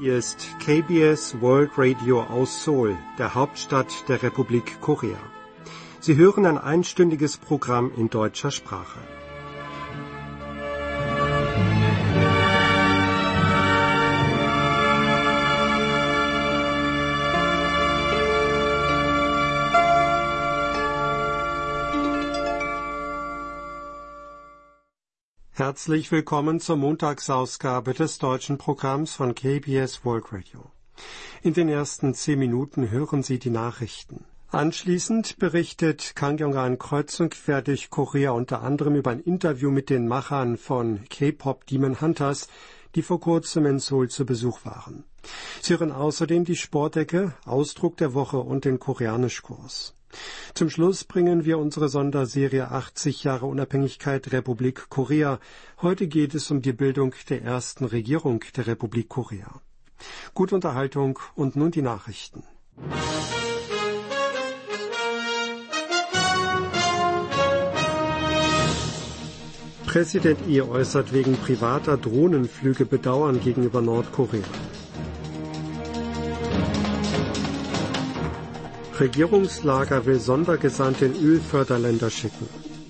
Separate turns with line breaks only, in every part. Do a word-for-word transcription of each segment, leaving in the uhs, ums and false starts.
Hier ist K B S World Radio aus Seoul, der Hauptstadt der Republik Korea. Sie hören ein einstündiges Programm in deutscher Sprache. Herzlich willkommen zur Montagsausgabe des deutschen Programms von K B S World Radio. In den ersten zehn Minuten hören Sie die Nachrichten. Anschließend berichtet Kang Yong-an kreuz und quer durch Korea unter anderem über ein Interview mit den Machern von K-Pop Demon Hunters, die vor kurzem in Seoul zu Besuch waren. Sie hören außerdem die Sportecke, Ausdruck der Woche und den Koreanischkurs. Zum Schluss bringen wir unsere Sonderserie achtzig Jahre Unabhängigkeit Republik Korea. Heute geht es um die Bildung der ersten Regierung der Republik Korea. Gute Unterhaltung und nun die Nachrichten. Präsident Lee äußert wegen privater Drohnenflüge Bedauern gegenüber Nordkorea. Regierungslager will Sondergesandte in Ölförderländer schicken.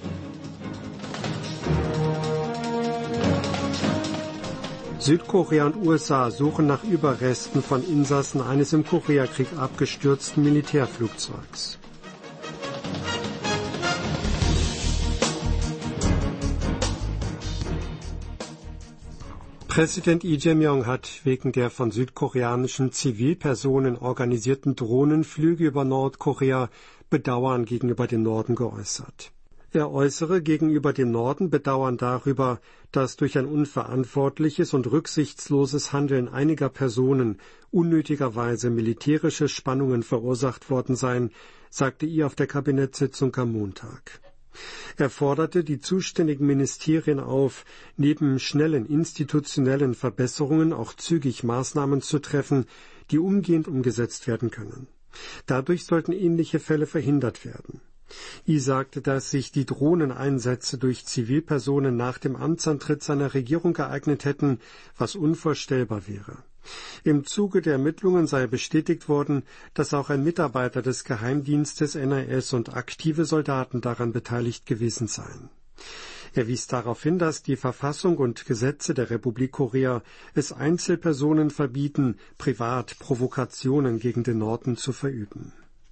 Südkorea und U S A suchen nach Überresten von Insassen eines im Koreakrieg abgestürzten Militärflugzeugs. Präsident Lee Jae-myung hat wegen der von südkoreanischen Zivilpersonen organisierten Drohnenflüge über Nordkorea Bedauern gegenüber dem Norden geäußert. Er äußere gegenüber dem Norden Bedauern darüber, dass durch ein unverantwortliches und rücksichtsloses Handeln einiger Personen unnötigerweise militärische Spannungen verursacht worden seien, sagte Lee auf der Kabinettssitzung am Montag. Er forderte die zuständigen Ministerien auf, neben schnellen institutionellen Verbesserungen auch zügig Maßnahmen zu treffen, die umgehend umgesetzt werden können. Dadurch sollten ähnliche Fälle verhindert werden. Lee sagte, dass sich die Drohneneinsätze durch Zivilpersonen nach dem Amtsantritt seiner Regierung ereignet hätten, was unvorstellbar wäre. Im Zuge der Ermittlungen sei bestätigt worden, dass auch ein Mitarbeiter des Geheimdienstes N I S und aktive Soldaten daran beteiligt gewesen seien. Er wies darauf hin, dass die Verfassung und Gesetze der Republik Korea es Einzelpersonen verbieten, privat Provokationen gegen den Norden zu verüben.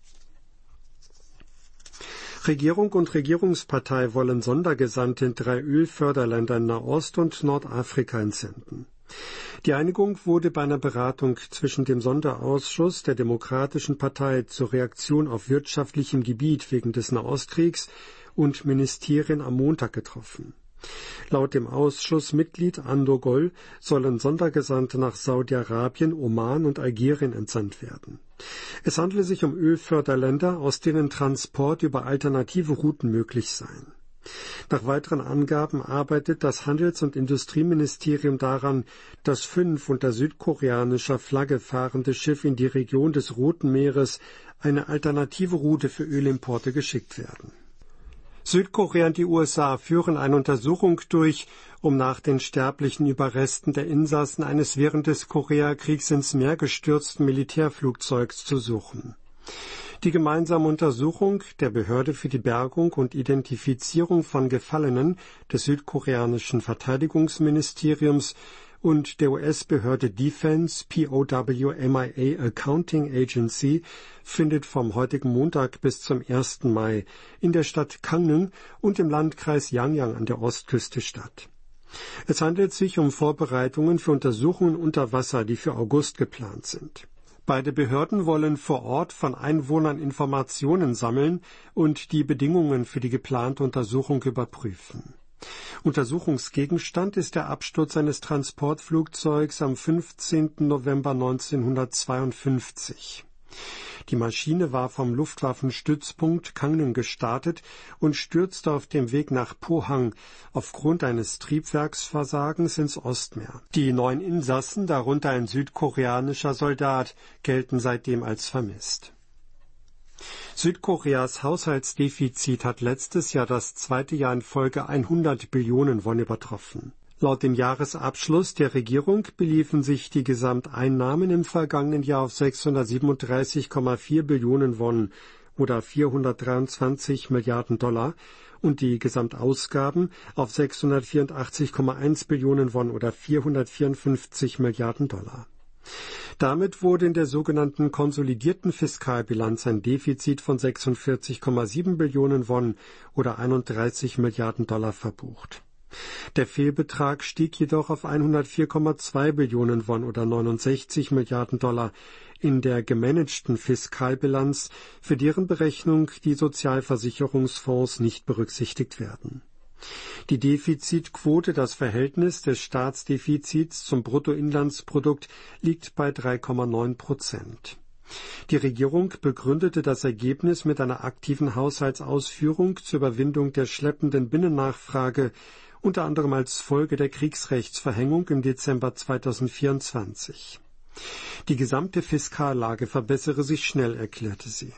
Regierung und Regierungspartei wollen Sondergesandte in drei Ölförderländer in Nahost und Nordafrika entsenden. Die Einigung wurde bei einer Beratung zwischen dem Sonderausschuss der Demokratischen Partei zur Reaktion auf wirtschaftlichem Gebiet wegen des Nahostkriegs und Ministerien am Montag getroffen. Laut dem Ausschussmitglied Ando Gol sollen Sondergesandte nach Saudi-Arabien, Oman und Algerien entsandt werden. Es handele sich um Ölförderländer, aus denen Transport über alternative Routen möglich seien. Nach weiteren Angaben arbeitet das Handels- und Industrieministerium daran, dass fünf unter südkoreanischer Flagge fahrende Schiffe in die Region des Roten Meeres, eine alternative Route für Ölimporte, geschickt werden. Südkorea und die U S A führen eine Untersuchung durch, um nach den sterblichen Überresten der Insassen eines während des Koreakriegs ins Meer gestürzten Militärflugzeugs zu suchen. Die gemeinsame Untersuchung der Behörde für die Bergung und Identifizierung von Gefallenen des südkoreanischen Verteidigungsministeriums und der U S-Behörde Defense P O W M I A Accounting Agency findet vom heutigen Montag bis zum ersten Mai in der Stadt Gangneung und im Landkreis Yangyang an der Ostküste statt. Es handelt sich um Vorbereitungen für Untersuchungen unter Wasser, die für August geplant sind. Beide Behörden wollen vor Ort von Einwohnern Informationen sammeln und die Bedingungen für die geplante Untersuchung überprüfen. Untersuchungsgegenstand ist der Absturz eines Transportflugzeugs am fünfzehnten November neunzehnhundertzweiundfünfzig. Die Maschine war vom Luftwaffenstützpunkt Gangneung gestartet und stürzte auf dem Weg nach Pohang aufgrund eines Triebwerksversagens ins Ostmeer. Die neun Insassen, darunter ein südkoreanischer Soldat, gelten seitdem als vermisst. Südkoreas Haushaltsdefizit hat letztes Jahr das zweite Jahr in Folge hundert Billionen Won übertroffen. Laut dem Jahresabschluss der Regierung beliefen sich die Gesamteinnahmen im vergangenen Jahr auf sechshundertsiebenunddreißig Komma vier Billionen Won oder vierhundertdreiundzwanzig Milliarden Dollar und die Gesamtausgaben auf sechshundertvierundachtzig Komma eins Billionen Won oder vierhundertvierundfünfzig Milliarden Dollar. Damit wurde in der sogenannten konsolidierten Fiskalbilanz ein Defizit von sechsundvierzig Komma sieben Billionen Won oder einunddreißig Milliarden Dollar verbucht. Der Fehlbetrag stieg jedoch auf hundertvier Komma zwei Billionen Won oder neunundsechzig Milliarden Dollar in der gemanagten Fiskalbilanz, für deren Berechnung die Sozialversicherungsfonds nicht berücksichtigt werden. Die Defizitquote, das Verhältnis des Staatsdefizits zum Bruttoinlandsprodukt, liegt bei drei Komma neun Prozent. Die Regierung begründete das Ergebnis mit einer aktiven Haushaltsausführung zur Überwindung der schleppenden Binnennachfrage, unter anderem als Folge der Kriegsrechtsverhängung im Dezember zweitausendvierundzwanzig. Die gesamte Fiskallage verbessere sich schnell, erklärte sie.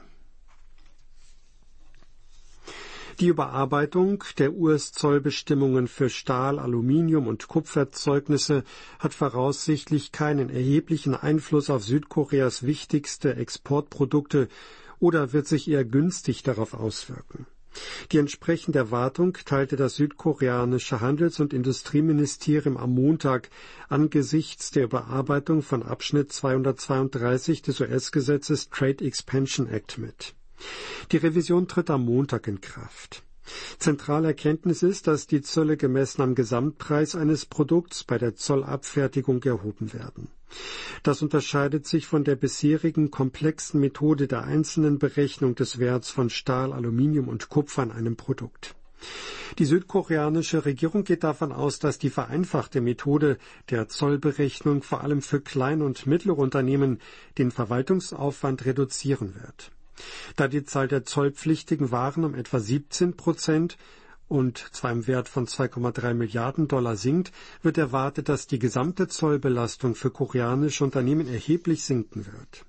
Die Überarbeitung der U S-Zollbestimmungen für Stahl, Aluminium und Kupfererzeugnisse hat voraussichtlich keinen erheblichen Einfluss auf Südkoreas wichtigste Exportprodukte oder wird sich eher günstig darauf auswirken. Die entsprechende Erwartung teilte das südkoreanische Handels- und Industrieministerium am Montag angesichts der Überarbeitung von Abschnitt zweihundertzweiunddreißig des U S-Gesetzes Trade Expansion Act mit. Die Revision tritt am Montag in Kraft. Zentrale Erkenntnis ist, dass die Zölle gemessen am Gesamtpreis eines Produkts bei der Zollabfertigung erhoben werden. Das unterscheidet sich von der bisherigen komplexen Methode der einzelnen Berechnung des Werts von Stahl, Aluminium und Kupfer an einem Produkt. Die südkoreanische Regierung geht davon aus, dass die vereinfachte Methode der Zollberechnung vor allem für kleine und mittlere Unternehmen den Verwaltungsaufwand reduzieren wird. Da die Zahl der zollpflichtigen Waren um etwa siebzehn Prozent und zwar im Wert von zwei Komma drei Milliarden Dollar sinkt, wird erwartet, dass die gesamte Zollbelastung für koreanische Unternehmen erheblich sinken wird.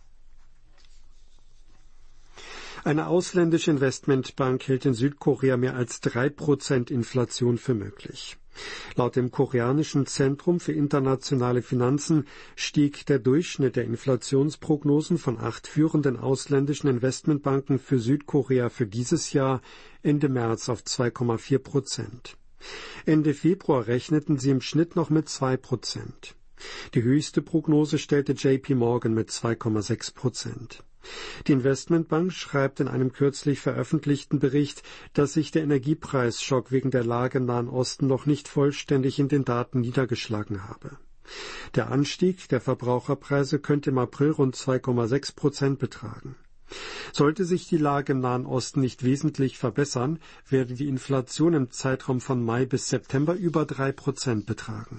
Eine ausländische Investmentbank hält in Südkorea mehr als drei Prozent Inflation für möglich. Laut dem koreanischen Zentrum für internationale Finanzen stieg der Durchschnitt der Inflationsprognosen von acht führenden ausländischen Investmentbanken für Südkorea für dieses Jahr Ende März auf zwei Komma vier Prozent. Ende Februar rechneten sie im Schnitt noch mit zwei Prozent. Die höchste Prognose stellte J P Morgan mit zwei Komma sechs Prozent. Die Investmentbank schreibt in einem kürzlich veröffentlichten Bericht, dass sich der Energiepreisschock wegen der Lage im Nahen Osten noch nicht vollständig in den Daten niedergeschlagen habe. Der Anstieg der Verbraucherpreise könnte im April rund zwei Komma sechs Prozent betragen. Sollte sich die Lage im Nahen Osten nicht wesentlich verbessern, werde die Inflation im Zeitraum von Mai bis September über drei Prozent betragen.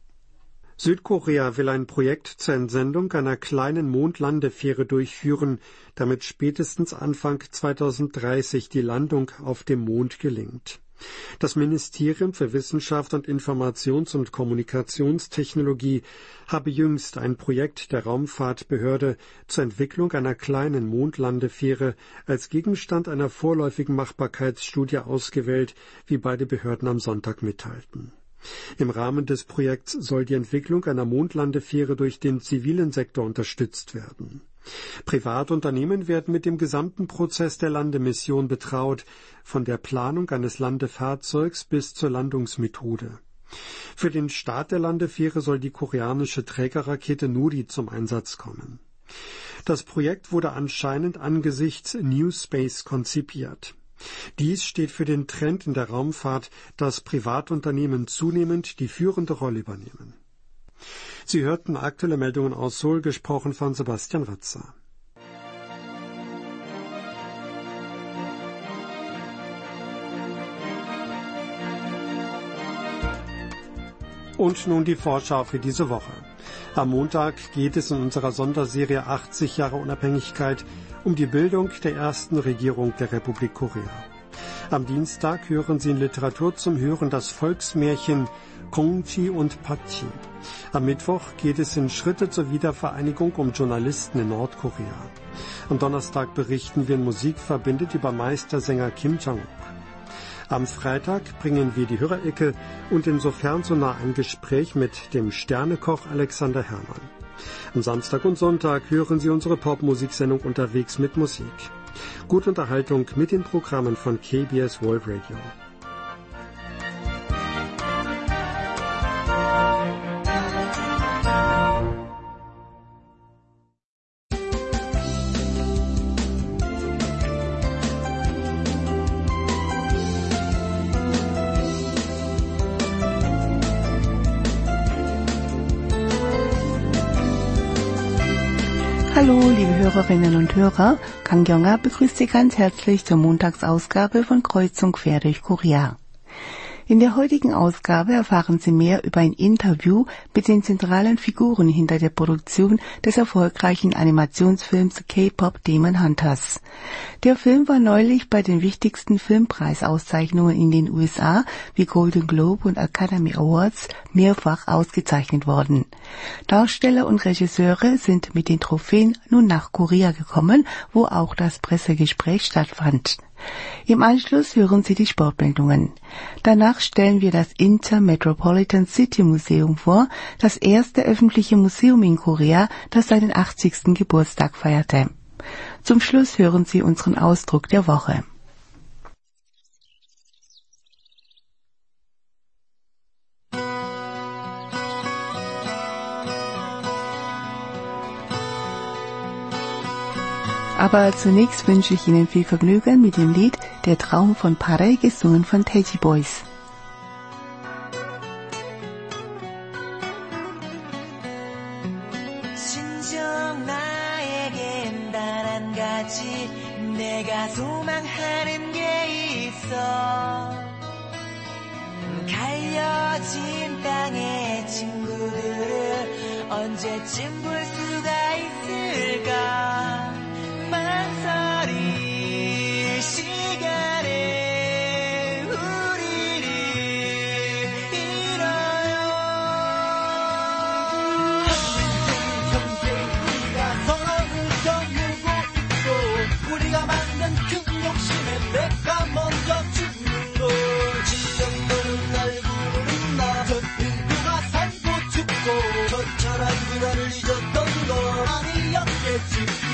Südkorea will ein Projekt zur Entsendung einer kleinen Mondlandefähre durchführen, damit spätestens Anfang zweitausenddreißig die Landung auf dem Mond gelingt. Das Ministerium für Wissenschaft und Informations- und Kommunikationstechnologie habe jüngst ein Projekt der Raumfahrtbehörde zur Entwicklung einer kleinen Mondlandefähre als Gegenstand einer vorläufigen Machbarkeitsstudie ausgewählt, wie beide Behörden am Sonntag mitteilten. Im Rahmen des Projekts soll die Entwicklung einer Mondlandefähre durch den zivilen Sektor unterstützt werden. Privatunternehmen werden mit dem gesamten Prozess der Landemission betraut, von der Planung eines Landefahrzeugs bis zur Landungsmethode. Für den Start der Landefähre soll die koreanische Trägerrakete Nuri zum Einsatz kommen. Das Projekt wurde anscheinend angesichts New Space konzipiert. Dies steht für den Trend in der Raumfahrt, dass Privatunternehmen zunehmend die führende Rolle übernehmen. Sie hörten aktuelle Meldungen aus Seoul, gesprochen von Sebastian Ratzer. Und nun die Vorschau für diese Woche. Am Montag geht es in unserer Sonderserie achtzig Jahre Unabhängigkeit um die Bildung der ersten Regierung der Republik Korea. Am Dienstag hören Sie in Literatur zum Hören das Volksmärchen Kongji und Pakji. Am Mittwoch geht es in Schritte zur Wiedervereinigung um Journalisten in Nordkorea. Am Donnerstag berichten wir in Musik verbindet über Meistersänger Kim Jong-ok. Am Freitag bringen wir die Hörerecke und insofern so nah ein Gespräch mit dem Sternekoch Alexander Herrmann. Am Samstag und Sonntag hören Sie unsere Popmusiksendung Unterwegs mit Musik. Gute Unterhaltung mit den Programmen von K B S World Radio.
Hallo, liebe Hörerinnen und Hörer, Kang Kyung-ah begrüßt Sie ganz herzlich zur Montagsausgabe von Kreuz und Quer durch Korea. In der heutigen Ausgabe erfahren Sie mehr über ein Interview mit den zentralen Figuren hinter der Produktion des erfolgreichen Animationsfilms K-Pop Demon Hunters. Der Film war neulich bei den wichtigsten Filmpreisauszeichnungen in den U S A wie Golden Globe und Academy Awards mehrfach ausgezeichnet worden. Darsteller und Regisseure sind mit den Trophäen nun nach Korea gekommen, wo auch das Pressegespräch stattfand. Im Anschluss hören Sie die Sportmeldungen. Danach stellen wir das Inter-Metropolitan City Museum vor, das erste öffentliche Museum in Korea, das seinen achtzigsten Geburtstag feierte. Zum Schluss hören Sie unseren Ausdruck der Woche. Aber zunächst wünsche ich Ihnen viel Vergnügen mit dem Lied Der Traum von Pare, gesungen von Taeji Boys.
진정 나에겐 단 한 가지 내가 소망하는 게 있어 갈려진 땅의 친구들을 언제쯤 볼 수가 있을까 망설일 시간에 우리를 잃어요 평생 우리가 서로를 겨누고 있고 우리가 만든 큰 욕심에 내가 먼저 죽는 걸 지정도는 날 부르는 나 저 인류가 살고 죽고 저철한 그날을 잊었던 건 아니었겠지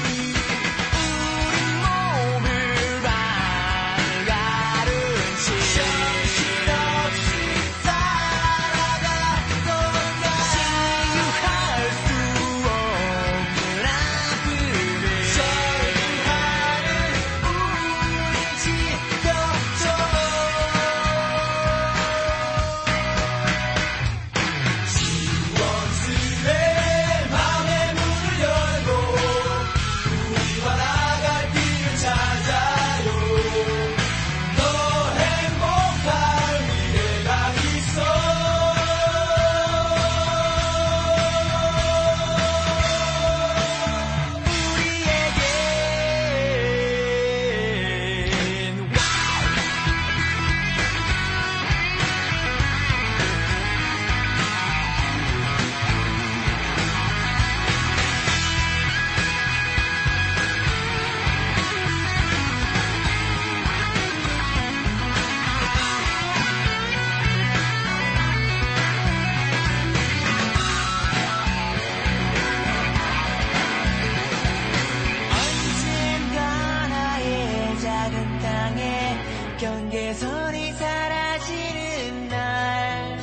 경계선이 사라지는 날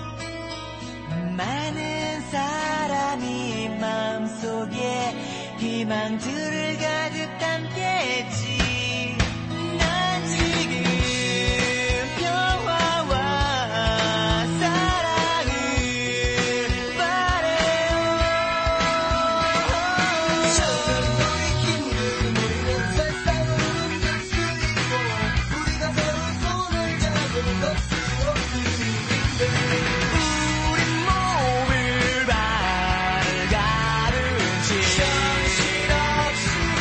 많은 사람이 마음속에 희망들을 가득 담겠지 난 지금 평화와 사랑을 바래요 저는 너의 힘을 우리는 세상을 흔들리고 우리가 서로 손을 잡고 걷지 없는데 우리 몸을 밝아르지 정신없이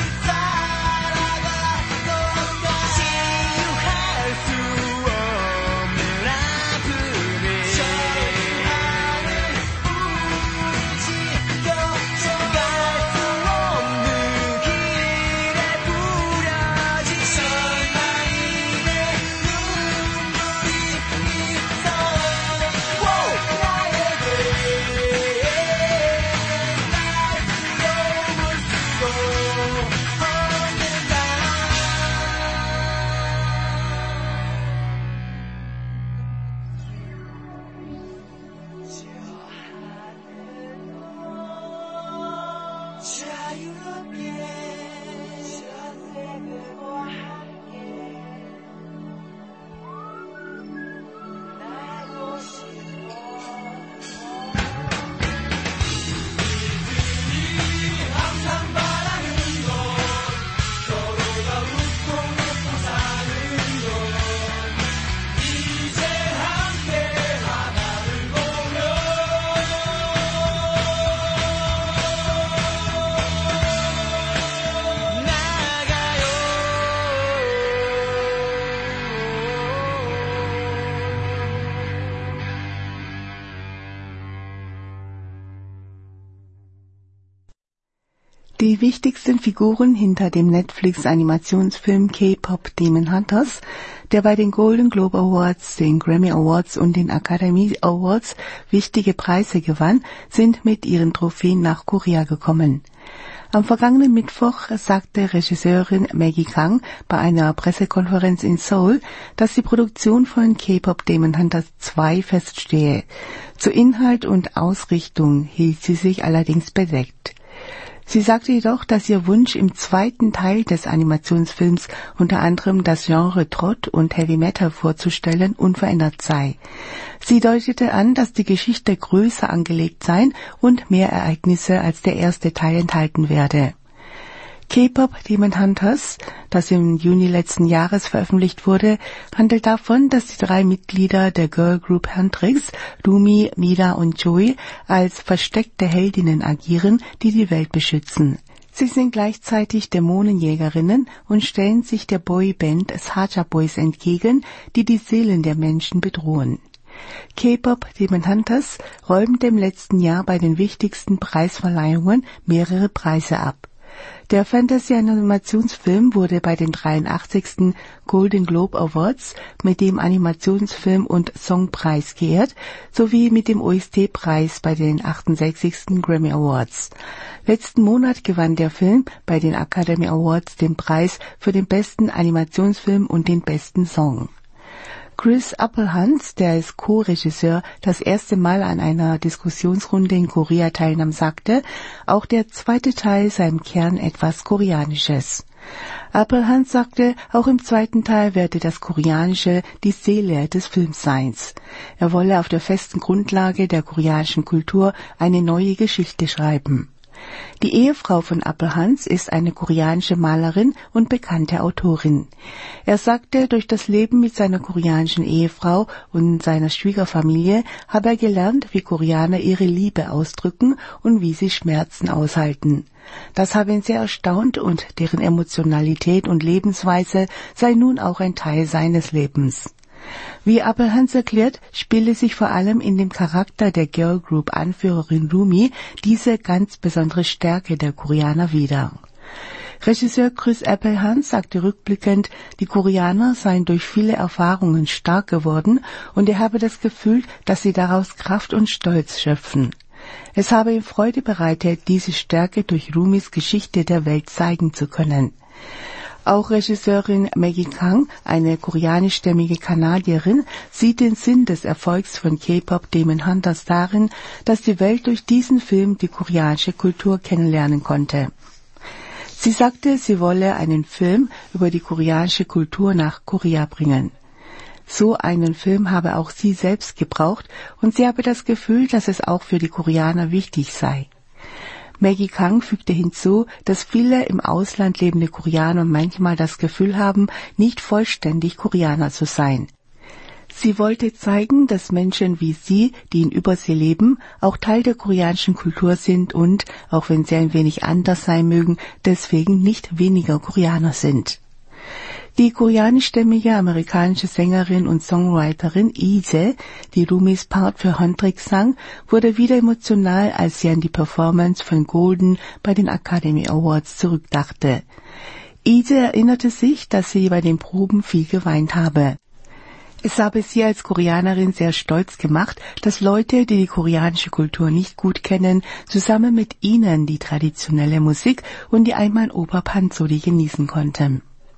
Die wichtigsten Figuren hinter dem Netflix-Animationsfilm K-Pop Demon Hunters, der bei den Golden Globe Awards, den Grammy Awards und den Academy Awards wichtige Preise gewann, sind mit ihren Trophäen nach Korea gekommen. Am vergangenen Mittwoch sagte Regisseurin Maggie Kang bei einer Pressekonferenz in Seoul, dass die Produktion von K-Pop Demon Hunters zwei feststehe. Zu Inhalt und Ausrichtung hielt sie sich allerdings bedeckt. Sie sagte jedoch, dass ihr Wunsch, im zweiten Teil des Animationsfilms unter anderem das Genre Trott und Heavy Metal vorzustellen, unverändert sei. Sie deutete an, dass die Geschichte größer angelegt sei und mehr Ereignisse als der erste Teil enthalten werde. K-Pop Demon Hunters, das im Juni letzten Jahres veröffentlicht wurde, handelt davon, dass die drei Mitglieder der Girl Group Huntrix, Rumi, Mida und Joy, als versteckte Heldinnen agieren, die die Welt beschützen. Sie sind gleichzeitig Dämonenjägerinnen und stellen sich der Boyband Saja Boys entgegen, die die Seelen der Menschen bedrohen. K-Pop Demon Hunters räumte im letzten Jahr bei den wichtigsten Preisverleihungen mehrere Preise ab. Der Fantasy-Animationsfilm wurde bei den dreiundachtzigsten Golden Globe Awards mit dem Animationsfilm- und Songpreis geehrt, sowie mit dem O S T-Preis bei den achtundsechzigsten Grammy Awards. Letzten Monat gewann der Film bei den Academy Awards den Preis für den besten Animationsfilm und den besten Song. Chris Appelhans, der als Co-Regisseur das erste Mal an einer Diskussionsrunde in Korea teilnahm, sagte, auch der zweite Teil sei im Kern etwas Koreanisches. Appelhans sagte, auch im zweiten Teil werde das Koreanische die Seele des Films sein. Er wolle auf der festen Grundlage der koreanischen Kultur eine neue Geschichte schreiben. Die Ehefrau von Appelhans ist eine koreanische Malerin und bekannte Autorin. Er sagte, durch das Leben mit seiner koreanischen Ehefrau und seiner Schwiegerfamilie habe er gelernt, wie Koreaner ihre Liebe ausdrücken und wie sie Schmerzen aushalten. Das habe ihn sehr erstaunt und deren Emotionalität und Lebensweise sei nun auch ein Teil seines Lebens. Wie Appelhans erklärt, spiele sich vor allem in dem Charakter der Girl Group Anführerin Rumi diese ganz besondere Stärke der Koreaner wider. Regisseur Chris Appelhans sagte rückblickend, die Koreaner seien durch viele Erfahrungen stark geworden und er habe das Gefühl, dass sie daraus Kraft und Stolz schöpfen. Es habe ihm Freude bereitet, diese Stärke durch Rumis Geschichte der Welt zeigen zu können. Auch Regisseurin Maggie Kang, eine koreanischstämmige Kanadierin, sieht den Sinn des Erfolgs von K-Pop Demon Hunters darin, dass die Welt durch diesen Film die koreanische Kultur kennenlernen konnte. Sie sagte, sie wolle einen Film über die koreanische Kultur nach Korea bringen. So einen Film habe auch sie selbst gebraucht und sie habe das Gefühl, dass es auch für die Koreaner wichtig sei. Maggie Kang fügte hinzu, dass viele im Ausland lebende Koreaner manchmal das Gefühl haben, nicht vollständig Koreaner zu sein. Sie wollte zeigen, dass Menschen wie sie, die in Übersee leben, auch Teil der koreanischen Kultur sind und, auch wenn sie ein wenig anders sein mögen, deswegen nicht weniger Koreaner sind. Die koreanischstämmige amerikanische Sängerin und Songwriterin Ise, die Rumis Part für Huntrix sang, wurde wieder emotional, als sie an die Performance von Golden bei den Academy Awards zurückdachte. Ise erinnerte sich, dass sie bei den Proben viel geweint habe. Es habe sie als Koreanerin sehr stolz gemacht, dass Leute, die die koreanische Kultur nicht gut kennen, zusammen mit ihnen die traditionelle Musik und die Einmal-Oper Pansori genießen konnten.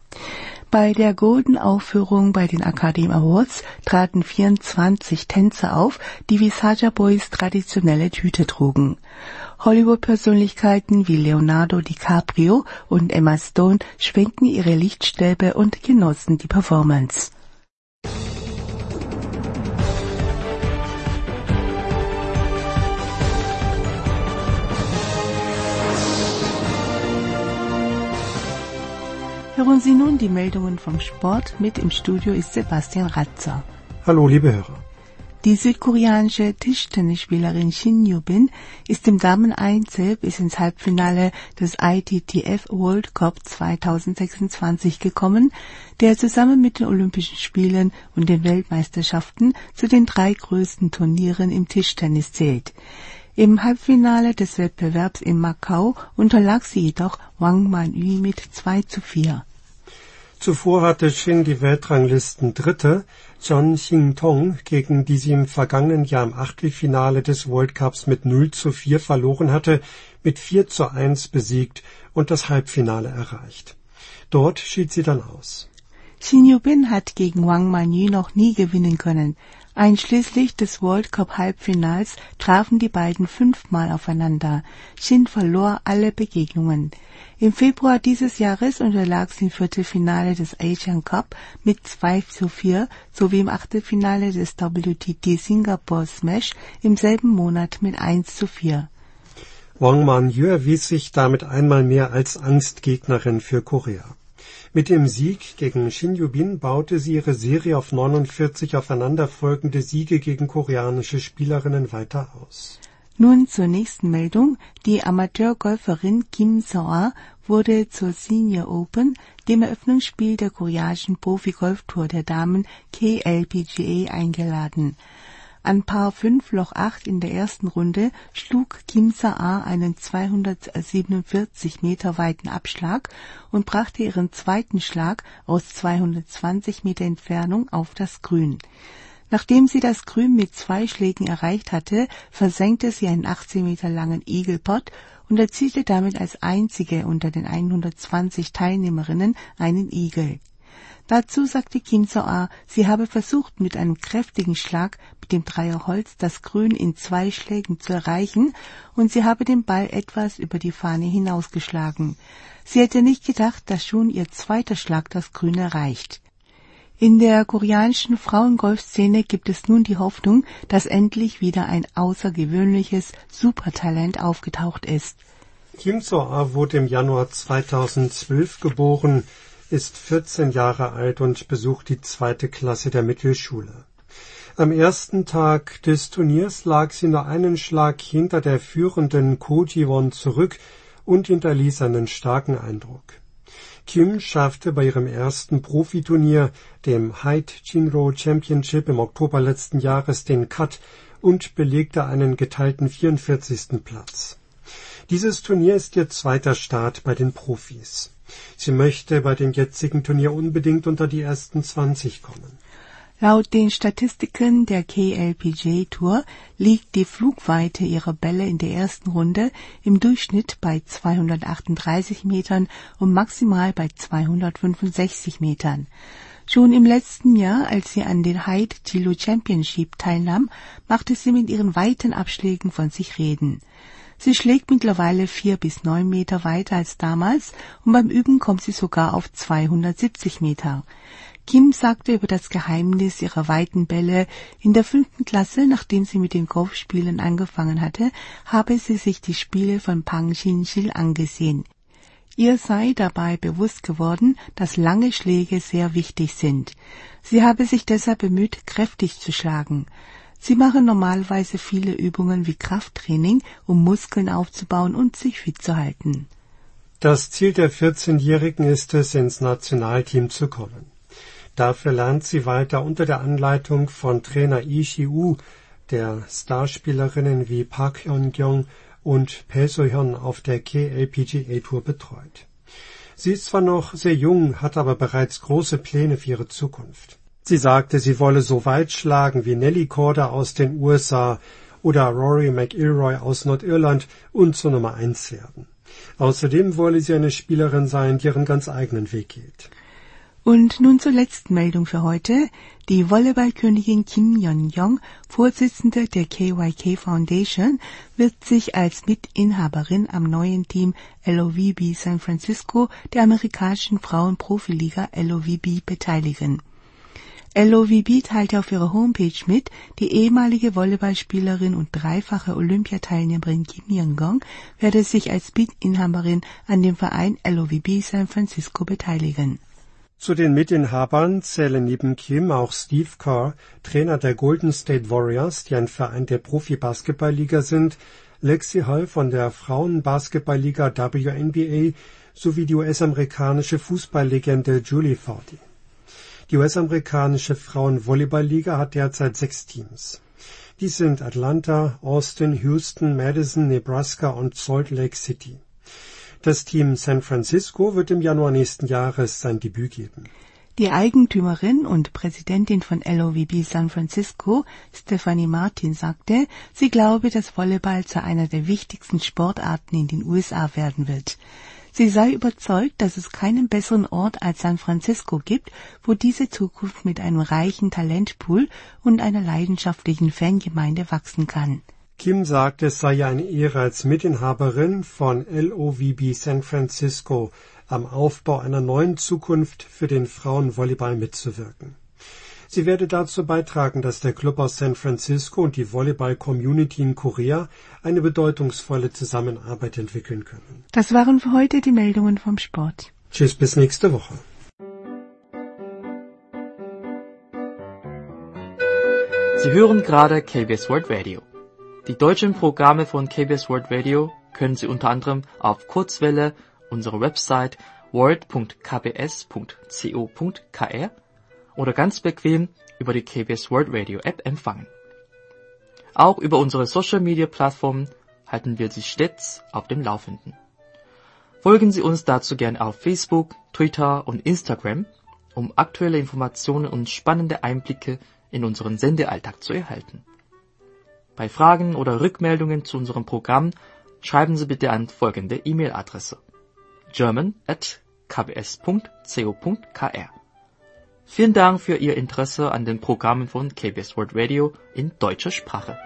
Bei der Golden-Aufführung bei den Academy Awards traten vierundzwanzig Tänzer auf, die wie Saja Boys traditionelle Tüte trugen. Hollywood-Persönlichkeiten wie Leonardo DiCaprio und Emma Stone schwenkten ihre Lichtstäbe und genossen die Performance. Hören Sie nun die Meldungen vom Sport. Mit im Studio ist Sebastian Ratzer.
Hallo, liebe Hörer.
Die südkoreanische Tischtennisspielerin Shin Yoo-bin ist im Damen-Einzel bis ins Halbfinale des I T T F World Cup zweitausendsechsundzwanzig gekommen, der zusammen mit den Olympischen Spielen und den Weltmeisterschaften zu den drei größten Turnieren im Tischtennis zählt. Im Halbfinale des Wettbewerbs in Macau unterlag sie jedoch Wang Man-Yu mit zwei zu vier.
Zuvor hatte Shin die Weltranglisten-Dritte John Xing-Tong, gegen die sie im vergangenen Jahr im Achtelfinale des World Cups mit null zu vier verloren hatte, mit vier zu eins besiegt und das Halbfinale erreicht. Dort schied sie dann aus.
Shin Yubin hat gegen Wang Man-Yu noch nie gewinnen können. Einschließlich des World Cup Halbfinals trafen die beiden fünfmal aufeinander. Shin verlor alle Begegnungen. Im Februar dieses Jahres unterlag sie im Viertelfinale des Asian Cup mit zwei zu vier sowie im Achtelfinale des W T T Singapore Smash im selben Monat mit eins zu vier.
Wang Man-Yu erwies sich damit einmal mehr als Angstgegnerin für Korea. Mit dem Sieg gegen Shin Yubin baute sie ihre Serie auf neunundvierzig aufeinanderfolgende Siege gegen koreanische Spielerinnen weiter aus.
Nun zur nächsten Meldung. Die Amateurgolferin Kim So-ah wurde zur Senior Open, dem Eröffnungsspiel der koreanischen Profi-Golftour der Damen K L P G A, eingeladen. An Par fünf Loch acht in der ersten Runde schlug Kim So-ah einen zweihundertsiebenundvierzig Meter weiten Abschlag und brachte ihren zweiten Schlag aus zweihundertzwanzig Meter Entfernung auf das Grün. Nachdem sie das Grün mit zwei Schlägen erreicht hatte, versenkte sie einen achtzehn Meter langen Eagle Putt und erzielte damit als einzige unter den hundertzwanzig Teilnehmerinnen einen Eagle. Dazu sagte Kim So-ah, sie habe versucht, mit einem kräftigen Schlag mit dem Dreier Holz das Grün in zwei Schlägen zu erreichen, und sie habe den Ball etwas über die Fahne hinausgeschlagen. Sie hätte nicht gedacht, dass schon ihr zweiter Schlag das Grün erreicht. In der koreanischen Frauengolfszene gibt es nun die Hoffnung, dass endlich wieder ein außergewöhnliches Supertalent aufgetaucht ist.
Kim So-ah wurde im Januar zweitausendzwölf geboren, ist vierzehn Jahre alt und besucht die zweite Klasse der Mittelschule. Am ersten Tag des Turniers lag sie nur einen Schlag hinter der führenden Ko Ji-won zurück und hinterließ einen starken Eindruck. Kim schaffte bei ihrem ersten Profiturnier, dem Haeat-Jinro Championship im Oktober letzten Jahres, den Cut und belegte einen geteilten vierundvierzigsten Platz. Dieses Turnier ist ihr zweiter Start bei den Profis. Sie möchte bei dem jetzigen Turnier unbedingt unter die ersten zwanzig kommen.
Laut den Statistiken der K L P G A Tour liegt die Flugweite ihrer Bälle in der ersten Runde im Durchschnitt bei zweihundertachtunddreißig Metern und maximal bei zweihundertfünfundsechzig Metern. Schon im letzten Jahr, als sie an den Haeat-Jinro Championship teilnahm, machte sie mit ihren weiten Abschlägen von sich reden. Sie schlägt mittlerweile vier bis neun Meter weiter als damals und beim Üben kommt sie sogar auf zweihundertsiebzig Meter. Kim sagte über das Geheimnis ihrer weiten Bälle: In der fünften Klasse, nachdem sie mit den Golfspielen angefangen hatte, habe sie sich die Spiele von Pang Shin-sil angesehen. Ihr sei dabei bewusst geworden, dass lange Schläge sehr wichtig sind. Sie habe sich deshalb bemüht, kräftig zu schlagen. Sie machen normalerweise viele Übungen wie Krafttraining, um Muskeln aufzubauen und sich fit zu halten.
Das Ziel der vierzehnjährigen ist es, ins Nationalteam zu kommen. Dafür lernt sie weiter unter der Anleitung von Trainer Lee Si-woo, der Starspielerinnen wie Park Hyun-kyung und Pae So-hyun auf der K L P G A Tour betreut. Sie ist zwar noch sehr jung, hat aber bereits große Pläne für ihre Zukunft. Sie sagte, sie wolle so weit schlagen wie Nelly Korda aus den U S A oder Rory McIlroy aus Nordirland und zur Nummer eins werden. Außerdem wolle sie eine Spielerin sein, die ihren ganz eigenen Weg geht.
Und nun zur letzten Meldung für heute. Die Volleyballkönigin Kim Yeon-jong, Vorsitzende der K Y K Foundation, wird sich als Mitinhaberin am neuen Team L O V B San Francisco der amerikanischen Frauenprofiliga L O V B beteiligen. L O V B teilte auf ihrer Homepage mit, die ehemalige Volleyballspielerin und dreifache Olympiateilnehmerin Kim Yeon-jong werde sich als Mitinhaberin an dem Verein L O V B San Francisco beteiligen.
Zu den Mitinhabern zählen neben Kim auch Steve Kerr, Trainer der Golden State Warriors, die ein Verein der Profi-Basketballliga sind, Lexi Hall von der Frauenbasketballliga W N B A sowie die U S-amerikanische Fußballlegende Julie Foudy. Die U S-amerikanische Frauenvolleyballliga hat derzeit sechs Teams. Die sind Atlanta, Austin, Houston, Madison, Nebraska und Salt Lake City. Das Team San Francisco wird im Januar nächsten Jahres sein Debüt geben.
Die Eigentümerin und Präsidentin von L O V B San Francisco, Stephanie Martin, sagte, sie glaube, dass Volleyball zu einer der wichtigsten Sportarten in den U S A werden wird. Sie sei überzeugt, dass es keinen besseren Ort als San Francisco gibt, wo diese Zukunft mit einem reichen Talentpool und einer leidenschaftlichen Fangemeinde wachsen kann.
Kim sagte, es sei ja eine Ehre, als Mitinhaberin von L O V B San Francisco am Aufbau einer neuen Zukunft für den Frauenvolleyball mitzuwirken. Sie werde dazu beitragen, dass der Club aus San Francisco und die Volleyball-Community in Korea eine bedeutungsvolle Zusammenarbeit entwickeln können.
Das waren für heute die Meldungen vom Sport.
Tschüss, bis nächste Woche.
Sie hören gerade K B S World Radio. Die deutschen Programme von K B S World Radio können Sie unter anderem auf Kurzwelle, unserer Website world punkt k b s punkt co punkt k r oder ganz bequem über die K B S World Radio App empfangen. Auch über unsere Social Media Plattformen halten wir Sie stets auf dem Laufenden. Folgen Sie uns dazu gern auf Facebook, Twitter und Instagram, um aktuelle Informationen und spannende Einblicke in unseren Sendealltag zu erhalten. Bei Fragen oder Rückmeldungen zu unserem Programm schreiben Sie bitte an folgende E-Mail-Adresse: german at k b s punkt co punkt k r. Vielen Dank für Ihr Interesse an den Programmen von K B S World Radio in deutscher Sprache.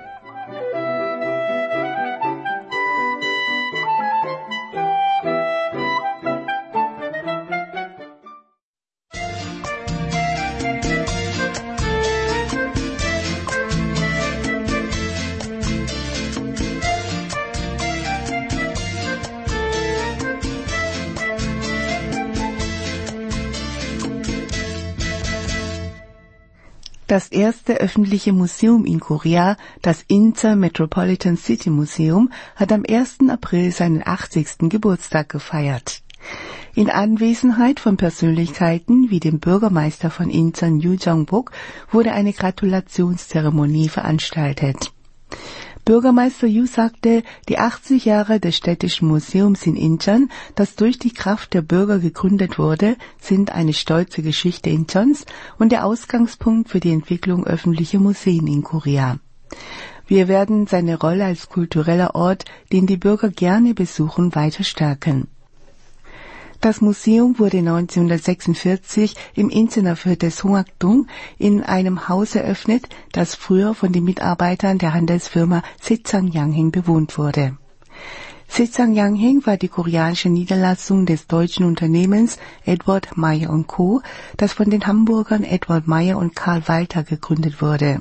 Das erste öffentliche Museum in Korea, das Incheon Metropolitan City Museum, hat am ersten April seinen achtzigsten Geburtstag gefeiert. In Anwesenheit von Persönlichkeiten wie dem Bürgermeister von Incheon, Yoo Jong-bok, wurde eine Gratulationszeremonie veranstaltet. Bürgermeister Yoo sagte, die achtzig Jahre des städtischen Museums in Incheon, das durch die Kraft der Bürger gegründet wurde, sind eine stolze Geschichte Incheons und der Ausgangspunkt für die Entwicklung öffentlicher Museen in Korea. Wir werden seine Rolle als kultureller Ort, den die Bürger gerne besuchen, weiter stärken. Das Museum wurde neunzehnhundertsechsundvierzig im Incheoner Viertel Songak-dong in einem Haus eröffnet, das früher von den Mitarbeitern der Handelsfirma Sechang Yangheng bewohnt wurde. Sechang Yangheng war die koreanische Niederlassung des deutschen Unternehmens Edward Meyer und Co., das von den Hamburgern Edward Meyer und Karl Walter gegründet wurde.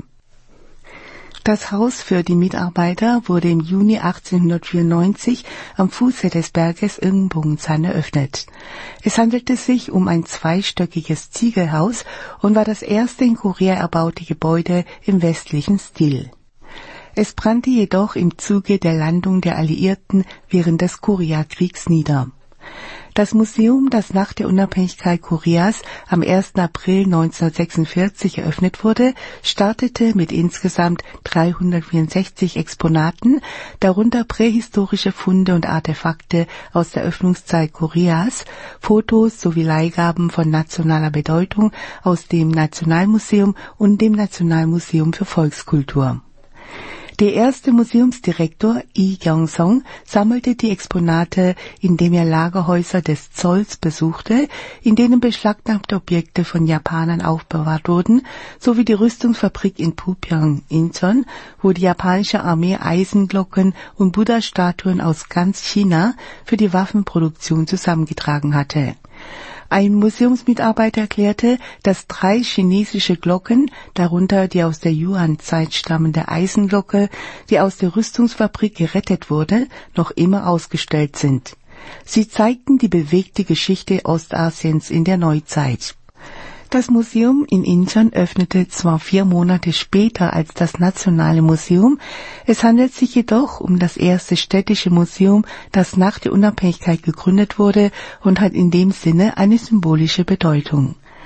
Das Haus für die Mitarbeiter wurde im Juni achtzehnhundertvierundneunzig am Fuße des Berges Eunbongsan eröffnet. Es handelte sich um ein zweistöckiges Ziegelhaus und war das erste in Korea erbaute Gebäude im westlichen Stil. Es brannte jedoch im Zuge der Landung der Alliierten während des Koreakriegs nieder. Das Museum, das nach der Unabhängigkeit Koreas am ersten April neunzehnhundertsechsundvierzig eröffnet wurde, startete mit insgesamt dreihundertvierundsechzig Exponaten, darunter prähistorische Funde und Artefakte aus der Öffnungszeit Koreas, Fotos sowie Leihgaben von nationaler Bedeutung aus dem Nationalmuseum und dem Nationalmuseum für Volkskultur. Der erste Museumsdirektor, Lee Kyung-song, sammelte die Exponate, indem er Lagerhäuser des Zolls besuchte, in denen beschlagnahmte Objekte von Japanern aufbewahrt wurden, sowie die Rüstungsfabrik in Pupyeong, Incheon, wo die japanische Armee Eisenglocken und Buddha-Statuen aus ganz China für die Waffenproduktion zusammengetragen hatte. Ein Museumsmitarbeiter erklärte, dass drei chinesische Glocken, darunter die aus der Yuan-Zeit stammende Eisenglocke, die aus der Rüstungsfabrik gerettet wurde, noch immer ausgestellt sind. Sie zeigten die bewegte Geschichte Ostasiens in der Neuzeit. Das Museum in Incheon öffnete zwar vier Monate später als das Nationale Museum, es handelt sich jedoch um das erste städtische Museum, das nach der Unabhängigkeit gegründet wurde und hat in dem Sinne eine symbolische Bedeutung.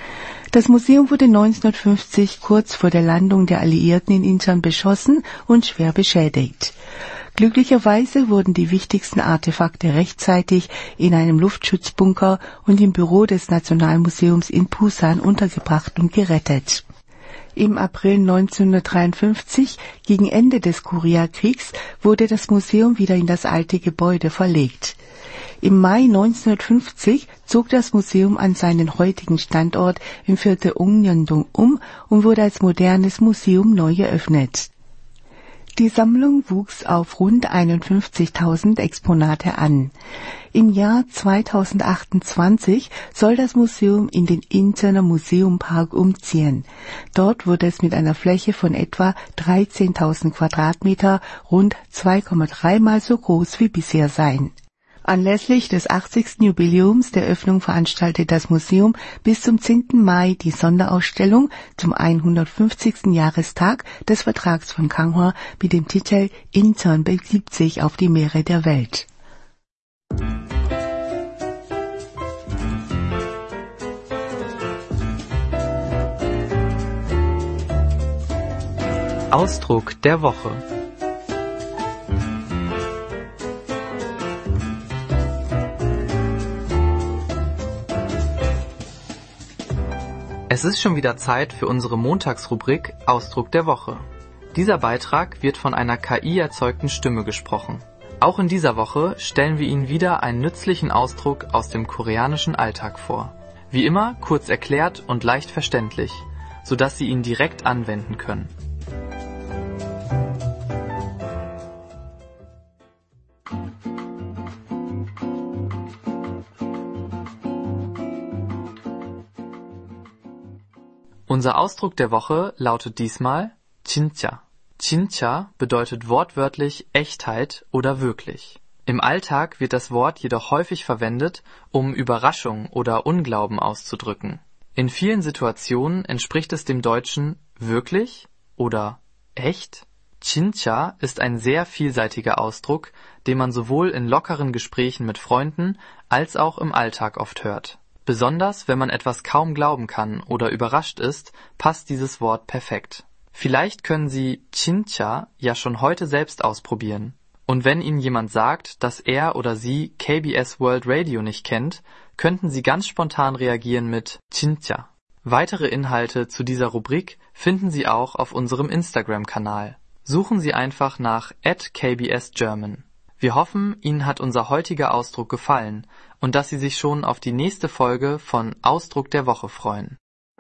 Das Museum wurde neunzehnhundertfünfzig kurz vor der Landung der Alliierten in Incheon beschossen und schwer beschädigt. Glücklicherweise wurden die wichtigsten Artefakte rechtzeitig in einem Luftschutzbunker und im Büro des Nationalmuseums in Busan untergebracht und gerettet. Im April neunzehnhundertdreiundfünfzig, gegen Ende des Koreakriegs, wurde das Museum wieder in das alte Gebäude verlegt. Im Mai neunzehnhundertfünfzig zog das Museum an seinen heutigen Standort im Viertel Ongnyeong-dong um und wurde als modernes Museum neu eröffnet. Die Sammlung wuchs auf rund einundfünfzigtausend Exponate an. Im Jahr zweitausendachtundzwanzig soll das Museum in den Incheoner Museumpark umziehen. Dort wird es mit einer Fläche von etwa dreizehntausend Quadratmeter rund zwei Komma drei Mal so groß wie bisher sein. Anlässlich des achtzigsten Jubiläums der Öffnung veranstaltet das Museum bis zum zehnten Mai die Sonderausstellung zum hundertfünfzigsten Jahrestag des Vertrags von Kanghwa mit dem Titel Incheon begibt sich auf die Meere der Welt.
Ausdruck der Woche. Es ist schon wieder Zeit für unsere Montagsrubrik Ausdruck der Woche. Dieser Beitrag wird von einer K I erzeugten Stimme gesprochen. Auch in dieser Woche stellen wir Ihnen wieder einen nützlichen Ausdruck aus dem koreanischen Alltag vor. Wie immer kurz erklärt und leicht verständlich, sodass Sie ihn direkt anwenden können. Unser Ausdruck der Woche lautet diesmal 진짜. 진짜 bedeutet wortwörtlich Echtheit oder wirklich. Im Alltag wird das Wort jedoch häufig verwendet, um Überraschung oder Unglauben auszudrücken. In vielen Situationen entspricht es dem Deutschen wirklich oder echt. 진짜 ist ein sehr vielseitiger Ausdruck, den man sowohl in lockeren Gesprächen mit Freunden als auch im Alltag oft hört. Besonders wenn man etwas kaum glauben kann oder überrascht ist, passt dieses Wort perfekt. Vielleicht können Sie 진짜 ja schon heute selbst ausprobieren. Und wenn Ihnen jemand sagt, dass er oder sie K B S World Radio nicht kennt, könnten Sie ganz spontan reagieren mit 진짜. Weitere Inhalte zu dieser Rubrik finden Sie auch auf unserem Instagram-Kanal. Suchen Sie einfach nach at K B S German. Wir hoffen, Ihnen hat unser heutiger Ausdruck gefallen und dass Sie sich schon auf die nächste Folge von Ausdruck der Woche freuen.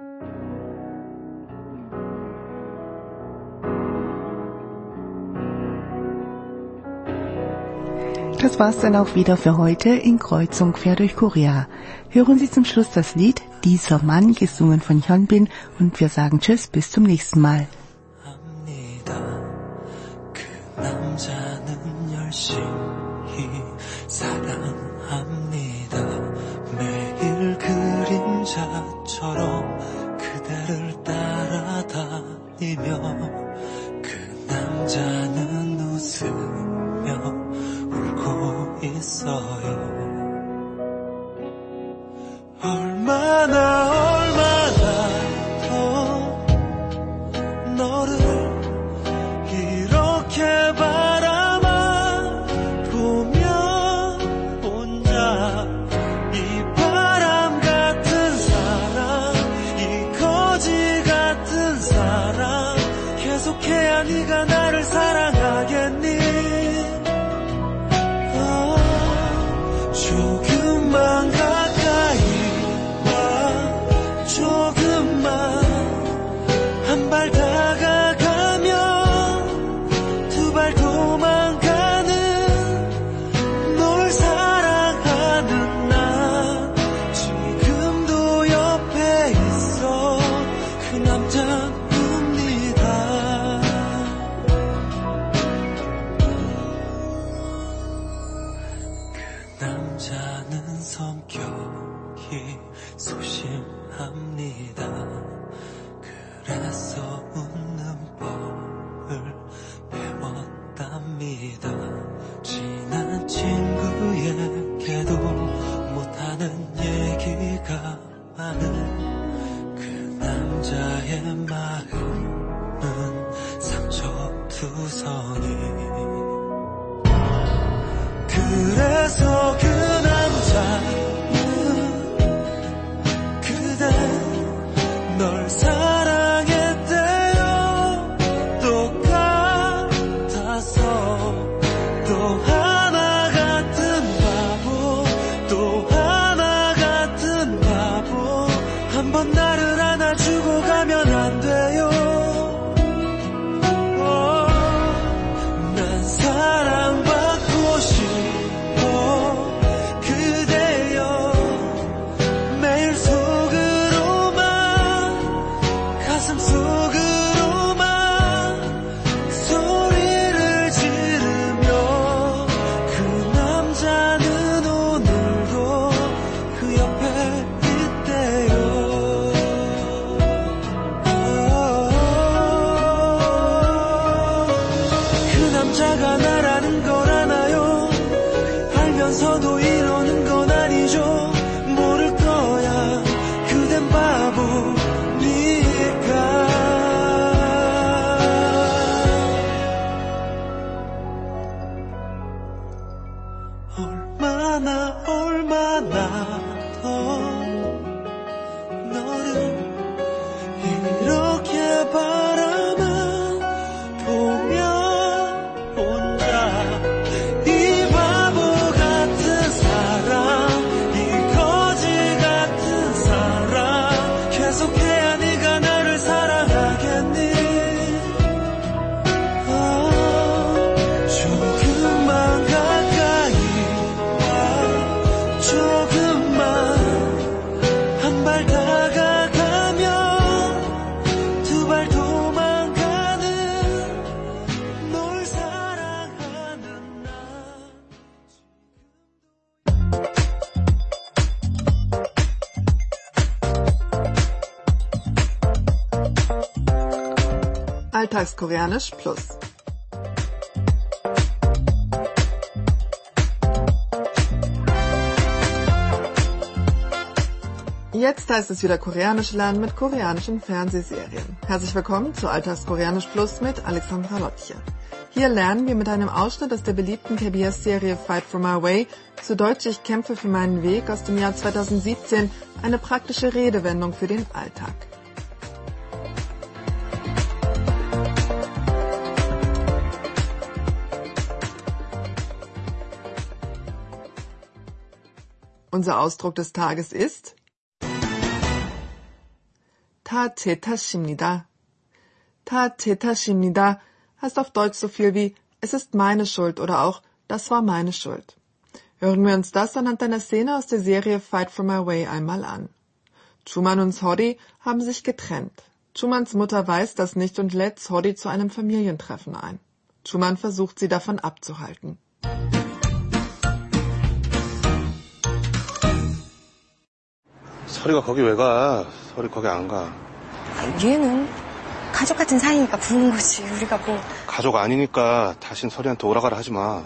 Das war's dann auch wieder für heute in Kreuzung quer durch Korea. Hören Sie zum Schluss das Lied Dieser Mann, gesungen von Hyunbin, und wir sagen Tschüss, bis zum nächsten Mal.
매일 그림자처럼 그대를 따라다니며 그 남자는 웃으며 울고 있어요. 얼마나 얼마나 더 너를 이렇게 바라만 보며 혼자 이 바람 같은 사랑, 이 거지 같은 사랑 계속해야 네가 나를 사랑하겠니? 어, 조금만 가까이 와, 조금만 한 발 다가가면 두 발 도망가는 널 사랑하는 나 지금도 옆에 있어. 그 남자입니다. 그 남자는 성격이 소심합니다. 그래서 웃는 법을 배웠답니다. 친한 친구에게도 못하는 얘기가 많은 그 그래서 그 남자는 그대 널 사랑했대요. 똑같아서 또 하나 같은 바보 또 하나 같은 바보 한 번 나를 안아주고 가면 안 돼요. 난 사랑받고 싶어 그대여 매일 속으로만 가슴 속으로만 소리를 지르며 그 남자는 오늘도 그 옆에 있대요. 그 남자가 나라는 걸 아나요? 알면서도 이러는 건 아니죠. 모를 거야 그댄 바보니까. 얼마나 얼마나 더 너를 이렇게 바라만 보면 혼자 이 바보 같은 사람 이 거지 같은 사람 계속해야 네가 나를 사랑하겠니. 아, 조금만 가까이 와 조금만 한 발 다가가면 두 발 도망가는 널 사랑하는 나.
Alltagskoreanisch Plus. Jetzt heißt es wieder Koreanisch lernen mit koreanischen Fernsehserien. Herzlich willkommen zu Alltagskoreanisch Plus mit Alexandra Lottche. Hier lernen wir mit einem Ausschnitt aus der beliebten K B S-Serie Fight for My Way, zu Deutsch Ich kämpfe für meinen Weg aus dem Jahr zweitausendsiebzehn, eine praktische Redewendung für den Alltag. Unser Ausdruck des Tages ist 다 제 탓입니다. 다 제 탓입니다 heißt auf Deutsch so viel wie es ist meine Schuld oder auch das war meine Schuld. Hören wir uns das anhand einer Szene aus der Serie Fight for My Way einmal an. Chuman und Sori haben sich getrennt. Chumans Mutter weiß das nicht und lädt Sori zu einem Familientreffen ein. Chuman versucht sie davon abzuhalten.
서리가 거기 왜 가? 서리 거기 안 가.
얘는 가족 같은 사이니까 부른 거지. 우리가 뭐.
가족 아니니까 다신 서리한테 오라가라 하지 마.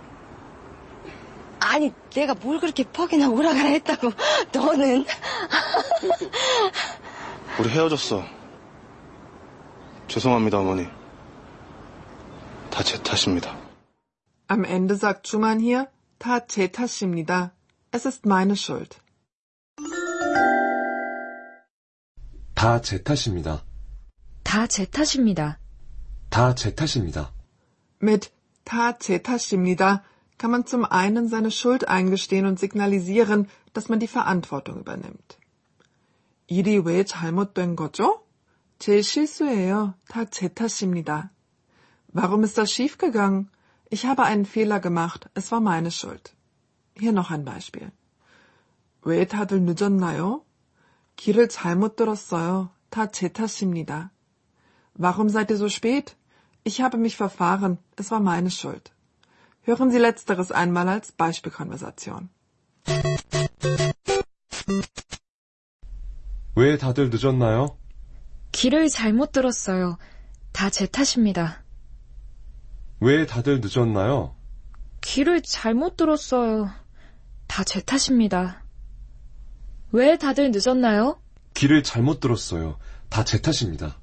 아니 내가 뭘 그렇게 퍽이나 오라가라 했다고. 너는.
우리 헤어졌어. 죄송합니다, 어머니. 다 제 탓입니다.
Am Ende sagt Chuman hier, 다 제 탓입니다. Es ist meine Schuld.
다 제 탓입니다.
다 제 탓입니다.
다 제 탓입니다.
Mit 다 제 탓입니다 kann man zum einen seine Schuld eingestehen und signalisieren, dass man die Verantwortung übernimmt. 일이 왜 잘못된 거죠? 제 실수예요. 다 제 탓입니다. Warum ist das schiefgegangen? Ich habe einen Fehler gemacht. Es war meine Schuld. Hier noch ein Beispiel. 왜 다들 늦었나요? 길을 잘못 들었어요. 다 제 탓입니다. Warum seid ihr so spät? Ich habe mich verfahren. Es war meine Schuld. Hören Sie Letzteres einmal als Beispielkonversation.
왜 다들 늦었나요?
길을 잘못 들었어요. 다 제 탓입니다.
왜 다들 늦었나요?
길을 잘못 들었어요. 다 제 탓입니다. 왜 다들 늦었나요?
길을 잘못 들었어요. 다 제 탓입니다.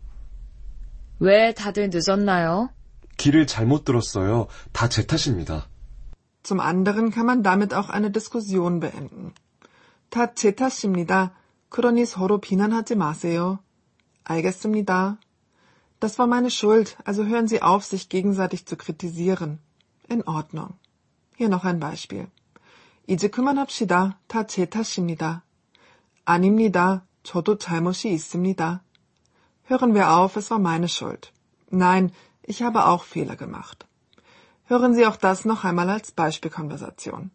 왜 다들 늦었나요?
길을 잘못 들었어요. 다 제 탓입니다.
Zum anderen kann man damit auch eine Diskussion beenden. 다 제 탓입니다. 그러니 서로 비난하지 마세요. 알겠습니다. Das war meine Schuld, also hören Sie auf, sich gegenseitig zu kritisieren. In Ordnung. Hier noch ein Beispiel. 이제 그만합시다. 다 제 탓입니다. 아닙니다. 저도 잘못이 있습니다. Hören wir auf, es war meine Schuld. Nein, ich habe auch Fehler gemacht. Hören Sie auch das noch einmal als Beispielkonversation.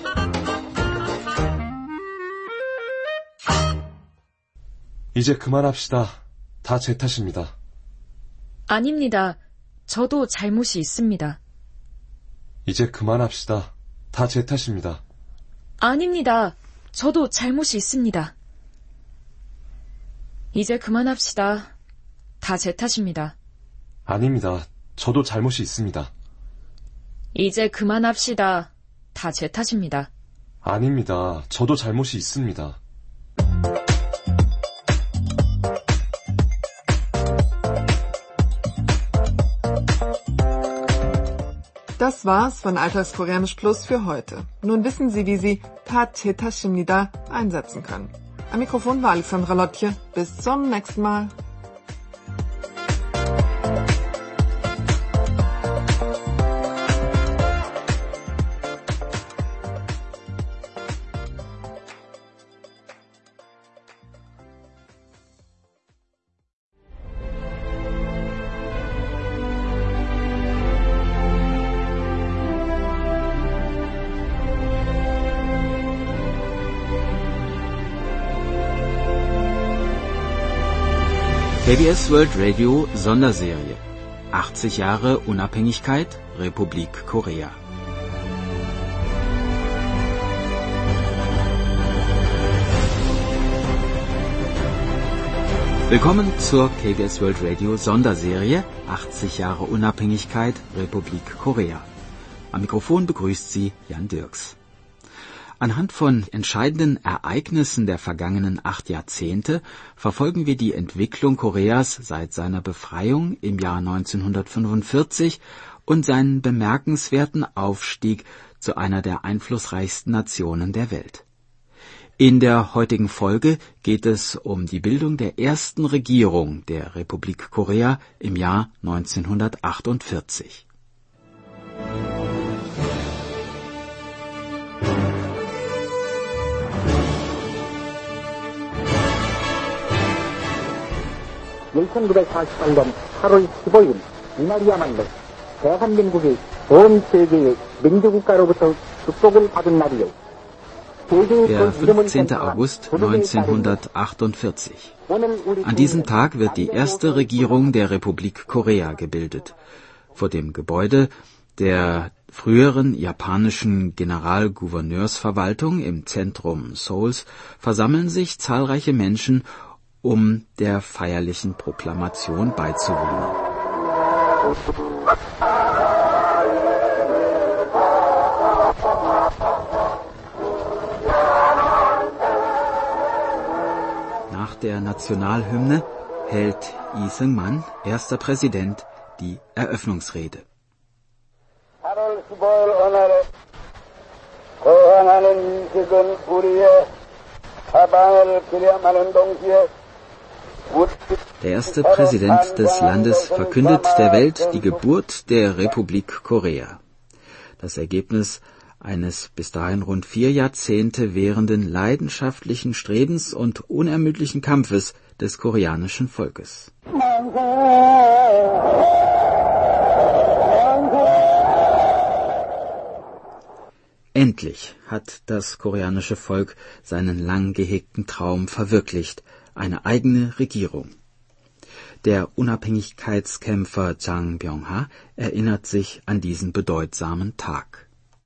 이제 그만합시다. 다 제 탓입니다.
아닙니다. 저도 잘못이 있습니다.
이제 그만합시다. 다 제 탓입니다.
아닙니다. 저도 잘못이 있습니다. 이제 그만합시다. 다 제 탓입니다.
아닙니다. 저도 잘못이 있습니다.
이제 그만합시다. 다 제 탓입니다.
아닙니다. 저도 잘못이 있습니다.
Das war's von Alltagskoreanisch Plus für heute. Nun wissen Sie, wie Sie 다 제 탓입니다 einsetzen können. Am Mikrofon war Alexandra Lotje. Bis zum nächsten Mal.
K B S World Radio Sonderserie achtzig Jahre Unabhängigkeit, Republik Korea. Willkommen zur K B S World Radio Sonderserie achtzig Jahre Unabhängigkeit, Republik Korea. Am Mikrofon begrüßt Sie Jan Dirks. Anhand von entscheidenden Ereignissen der vergangenen acht Jahrzehnte verfolgen wir die Entwicklung Koreas seit seiner Befreiung im Jahr neunzehnhundertfünfundvierzig und seinen bemerkenswerten Aufstieg zu einer der einflussreichsten Nationen der Welt. In der heutigen Folge geht es um die Bildung der ersten Regierung der Republik Korea im Jahr neunzehnhundertachtundvierzig.
천구백사십팔 년 팔월 십오일 이날이야말로 대한민국이 온 세계의 민주국가로부터 축복을 받은 날이요.
Der fünfzehnte August neunzehnhundertachtundvierzig. An diesem Tag wird die erste Regierung der Republik Korea gebildet. Vor dem Gebäude der früheren japanischen Generalgouverneursverwaltung im Zentrum Seouls versammeln sich zahlreiche Menschen, um der feierlichen Proklamation beizuwohnen. Nach der Nationalhymne hält Lee Seung-man, erster Präsident, die Eröffnungsrede.
팔월 십오일 오늘에 거항하는 이식은 우리의 사방을 기념하는 동시에
Der erste Präsident des Landes verkündet der Welt die Geburt der Republik Korea. Das Ergebnis eines bis dahin rund vier Jahrzehnte währenden leidenschaftlichen Strebens und unermüdlichen Kampfes des koreanischen Volkes. Endlich hat das koreanische Volk seinen lang gehegten Traum verwirklicht, eine eigene Regierung. Der Unabhängigkeitskämpfer Jang Byung-ha erinnert sich an diesen bedeutsamen Tag.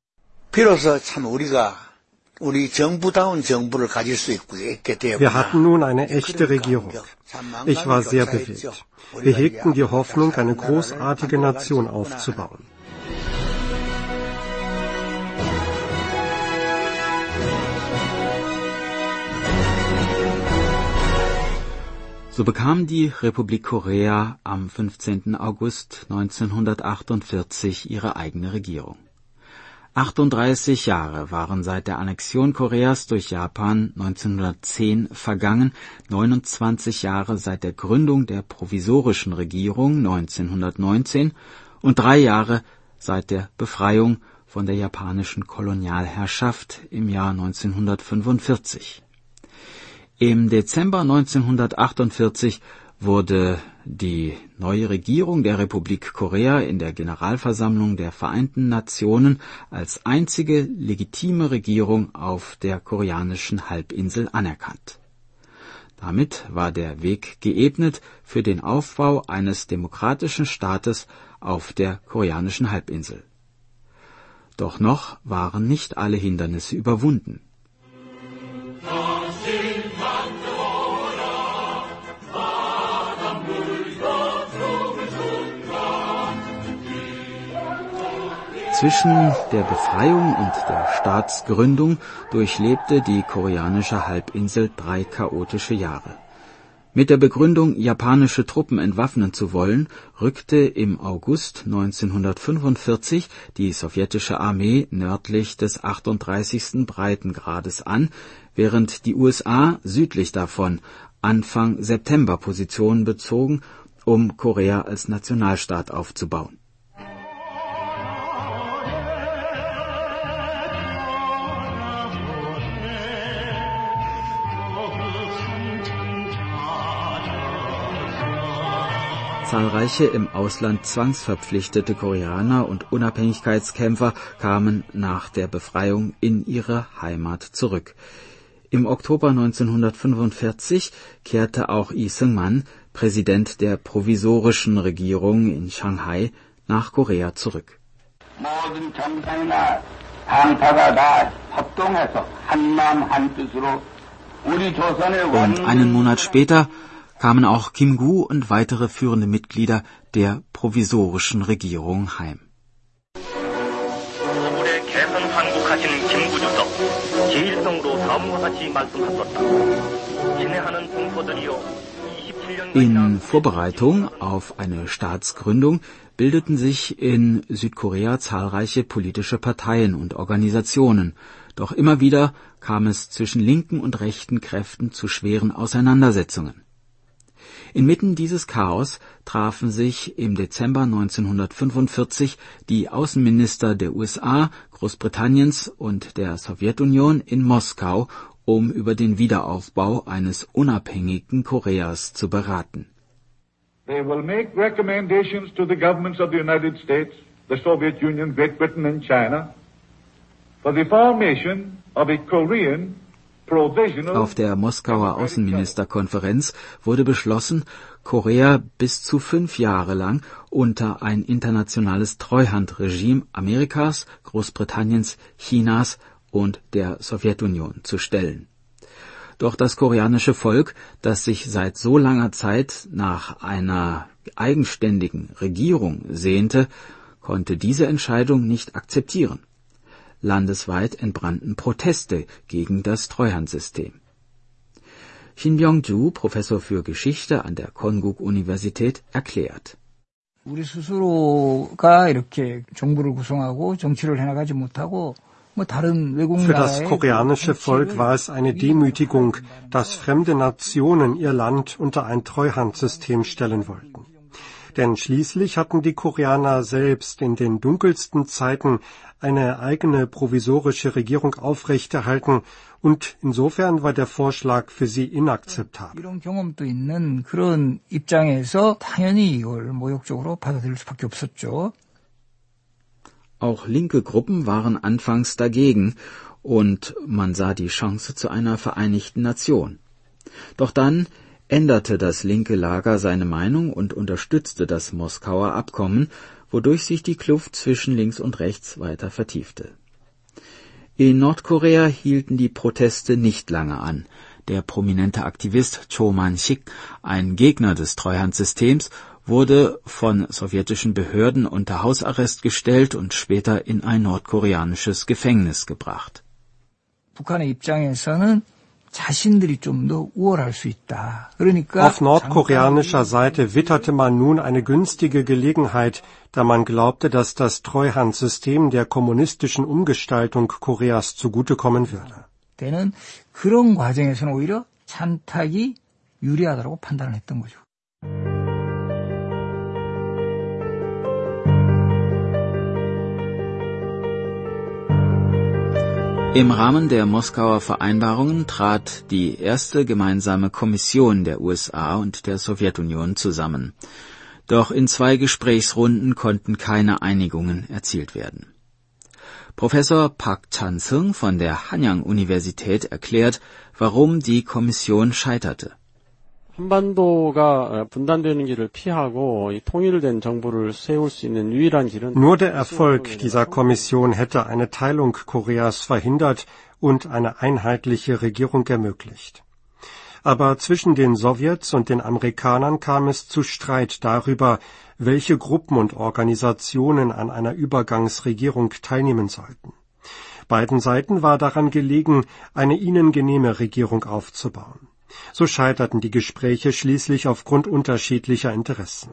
Wir hatten nun eine echte Regierung. Ich war sehr bewegt. Wir hegten die Hoffnung, eine großartige Nation aufzubauen.
So bekam die Republik Korea am fünfzehnten August neunzehnhundertachtundvierzig ihre eigene Regierung. achtunddreißig Jahre waren seit der Annexion Koreas durch Japan neunzehnhundertzehn vergangen, neunundzwanzig Jahre seit der Gründung der provisorischen Regierung neunzehnhundertneunzehn und drei Jahre seit der Befreiung von der japanischen Kolonialherrschaft im Jahr neunzehnhundertfünfundvierzig. Im Dezember neunzehnhundertachtundvierzig wurde die neue Regierung der Republik Korea in der Generalversammlung der Vereinten Nationen als einzige legitime Regierung auf der koreanischen Halbinsel anerkannt. Damit war der Weg geebnet für den Aufbau eines demokratischen Staates auf der koreanischen Halbinsel. Doch noch waren nicht alle Hindernisse überwunden. Zwischen der Befreiung und der Staatsgründung durchlebte die koreanische Halbinsel drei chaotische Jahre. Mit der Begründung, japanische Truppen entwaffnen zu wollen, rückte im August neunzehnhundertfünfundvierzig die sowjetische Armee nördlich des achtunddreißigsten Breitengrades an, während die U S A südlich davon Anfang September Positionen bezogen, um Korea als Nationalstaat aufzubauen. Zahlreiche im Ausland zwangsverpflichtete Koreaner und Unabhängigkeitskämpfer kamen nach der Befreiung in ihre Heimat zurück. Im Oktober neunzehnhundertfünfundvierzig kehrte auch Lee Seung-man, Präsident der provisorischen Regierung in Shanghai, nach Korea zurück. Und einen Monat später kamen auch Kim Gu und weitere führende Mitglieder der provisorischen Regierung heim. In Vorbereitung auf eine Staatsgründung bildeten sich in Südkorea zahlreiche politische Parteien und Organisationen, doch immer wieder kam es zwischen linken und rechten Kräften zu schweren Auseinandersetzungen. Inmitten dieses Chaos trafen sich im Dezember neunzehnhundertfünfundvierzig die Außenminister der U S A, Großbritanniens und der Sowjetunion in Moskau, um über den Wiederaufbau eines unabhängigen Koreas zu beraten.
They will make recommendations to the governments of the United States, the Soviet Union, Great Britain and China for the formation of a Korean Auf der Moskauer Außenministerkonferenz wurde beschlossen, Korea bis zu fünf Jahre lang unter ein internationales Treuhandregime Amerikas, Großbritanniens, Chinas und der Sowjetunion zu stellen. Doch das koreanische Volk, das sich seit so langer Zeit nach einer eigenständigen Regierung sehnte, konnte diese Entscheidung nicht akzeptieren. Landesweit entbrannten Proteste gegen das Treuhandsystem. Shin Byung-ju, Professor für Geschichte an der Konkuk-Universität, erklärt:
우리 스스로가 이렇게 정부를 구성하고 정치를 해나가지 못하고
Für das koreanische Volk war es eine Demütigung, dass fremde Nationen ihr Land unter ein Treuhandsystem stellen wollten. Denn schließlich hatten die Koreaner selbst in den dunkelsten Zeiten eine eigene provisorische Regierung aufrechterhalten und insofern war der Vorschlag für sie inakzeptabel.
이런 경험도 있는 그런 입장에서 당연히 이걸 모욕적으로 받아들일 수밖에 없었죠.
Auch linke Gruppen waren anfangs dagegen und man sah die Chance zu einer Vereinigten Nation. Doch dann änderte das linke Lager seine Meinung und unterstützte das Moskauer Abkommen, wodurch sich die Kluft zwischen links und rechts weiter vertiefte. In Nordkorea hielten die Proteste nicht lange an. Der prominente Aktivist Cho Man-sik, ein Gegner des Treuhandsystems, wurde von sowjetischen Behörden unter Hausarrest gestellt und später in ein nordkoreanisches Gefängnis gebracht.
북한의 입장에서는 자신들이 좀 더 우월할 수 있다. 그러니까
Auf nordkoreanischer Seite witterte man nun eine günstige Gelegenheit, da man glaubte, dass das Treuhandsystem der kommunistischen Umgestaltung Koreas zugutekommen würde.
때는 그런 과정에서는 오히려 찬탁이 유리하다고 판단을 했던 거죠.
Im Rahmen der Moskauer Vereinbarungen trat die erste gemeinsame Kommission der U S A und der Sowjetunion zusammen. Doch in zwei Gesprächsrunden konnten keine Einigungen erzielt werden. Professor Park Chan-seung von der Hanyang-Universität erklärt, warum die Kommission scheiterte.
한반도가 분단되는 길을 피하고 통일된 정부를 세울 수 있는 유일한 길은
Nur der Erfolg dieser Kommission hätte eine Teilung Koreas verhindert und eine einheitliche Regierung ermöglicht. Aber zwischen den Sowjets und den Amerikanern kam es zu Streit darüber, welche Gruppen und Organisationen an einer Übergangsregierung teilnehmen sollten. Beiden Seiten war daran gelegen, eine ihnen genehme Regierung aufzubauen. So scheiterten die Gespräche schließlich aufgrund unterschiedlicher Interessen.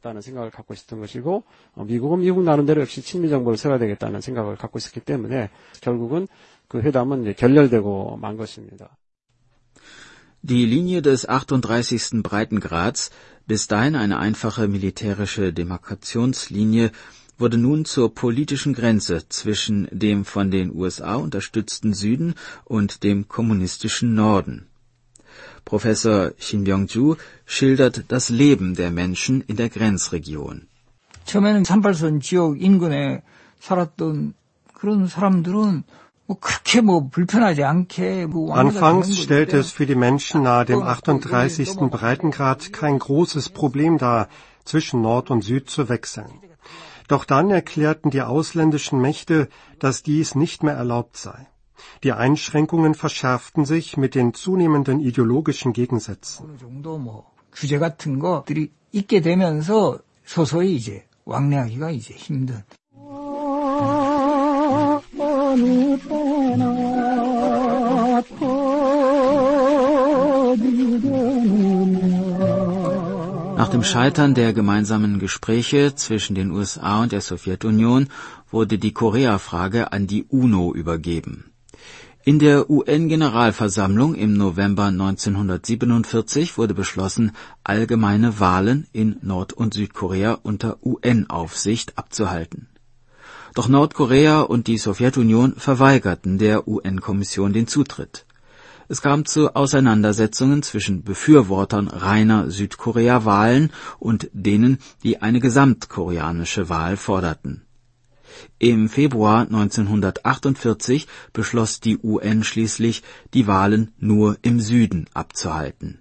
미국은 미국 나름대로 역시 친미 정부를 세워야 되겠다는 생각을 갖고 있었기 때문에 결국은 그 회담은 결렬되고 만 것입니다.
Die Linie des achtunddreißigsten Breitengrads, bis dahin eine einfache militärische Demarkationslinie, wurde nun zur politischen Grenze zwischen dem von den U S A unterstützten Süden und dem kommunistischen Norden. Professor Shin Byung-ju schildert das Leben der Menschen in der Grenzregion.
처음에는 삼팔선 지역 인근에 살았던 그런 사람들은 뭐 그렇게 뭐 불편하지 않게 뭐
Anfangs stellte es für die Menschen nahe dem achtunddreißigsten Breitengrad kein großes Problem dar, zwischen Nord und Süd zu wechseln. Doch dann erklärten die ausländischen Mächte, dass dies nicht mehr erlaubt sei. Die Einschränkungen verschärften sich mit den zunehmenden ideologischen Gegensätzen.
어느 정도 뭐 규제 같은 것들이 있게 되면서 서서히 이제 왕래하기가 이제 힘든.
Nach dem Scheitern der gemeinsamen Gespräche zwischen den U S A und der Sowjetunion wurde die Korea-Frage an die UNO übergeben. In der U N-Generalversammlung im November neunzehnhundertsiebenundvierzig wurde beschlossen, allgemeine Wahlen in Nord- und Südkorea unter U N-Aufsicht abzuhalten. Doch Nordkorea und die Sowjetunion verweigerten der U N-Kommission den Zutritt. Es kam zu Auseinandersetzungen zwischen Befürwortern reiner Südkorea-Wahlen und denen, die eine gesamtkoreanische Wahl forderten. Im Februar neunzehnhundertachtundvierzig beschloss die U N schließlich, die Wahlen nur im Süden abzuhalten.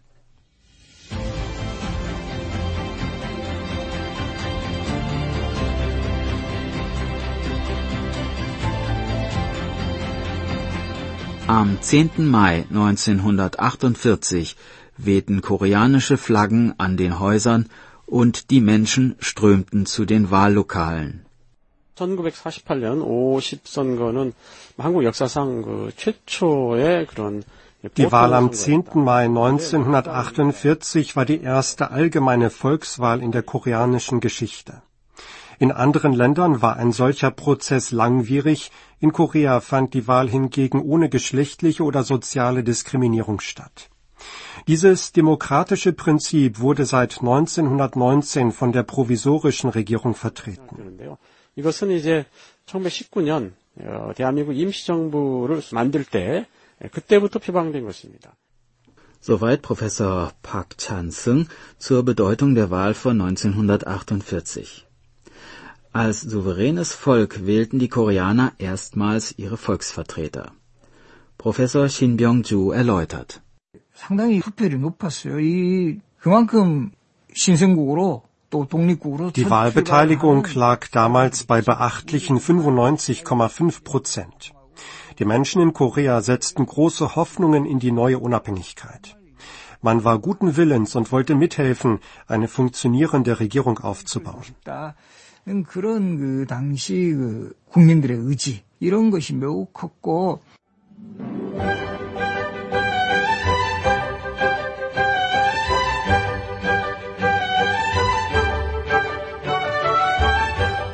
Am zehnten Mai neunzehnhundertachtundvierzig wehten koreanische Flaggen an den Häusern und die Menschen strömten zu den Wahllokalen.
천구백사십팔 년 오십 선거는 한국 역사상 그 최초의 그런
Die Wahl am zehnten Mai neunzehnhundertachtundvierzig war die erste allgemeine Volkswahl in der koreanischen Geschichte. In anderen Ländern war ein solcher Prozess langwierig, in Korea fand die Wahl hingegen ohne geschlechtliche oder soziale Diskriminierung statt. Dieses demokratische Prinzip wurde seit neunzehnhundertneunzehn von der provisorischen Regierung vertreten.
이것은 이제 천구백십구 년 대한민국 임시정부를 만들 때 그때부터 표방된 것입니다.
Soweit Professor Park Chan-seung zur Bedeutung der Wahl von neunzehnhundertachtundvierzig. Als souveränes Volk wählten die Koreaner erstmals ihre Volksvertreter. Professor Shin Byung-ju erläutert.
상당히 투표율이 높았어요. 이 그만큼 신생국으로
Die Wahlbeteiligung lag damals bei beachtlichen fünfundneunzig Komma fünf Prozent. Die Menschen in Korea setzten große Hoffnungen in die neue Unabhängigkeit. Man war guten Willens und wollte mithelfen, eine funktionierende Regierung aufzubauen.
그런 그 당시 그 국민들의 의지 이런 것이 매우 컸고